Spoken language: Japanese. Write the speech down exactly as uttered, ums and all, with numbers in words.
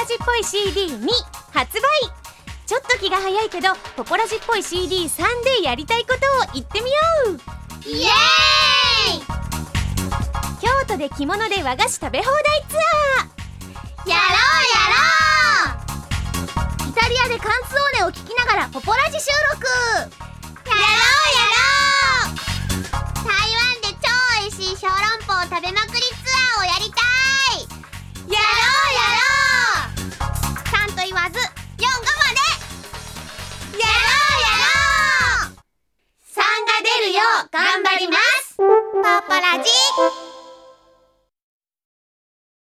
ジっぽい シーディーに 発売。ちょっと気が早いけどポポラジっぽい シーディーさん でやりたいことを言ってみよう。 イエーイ。 京都で着物で和菓子食べ放題ツアー。 やろうやろう。イタリアでカンツォーネを聞きながらポポラジ収録。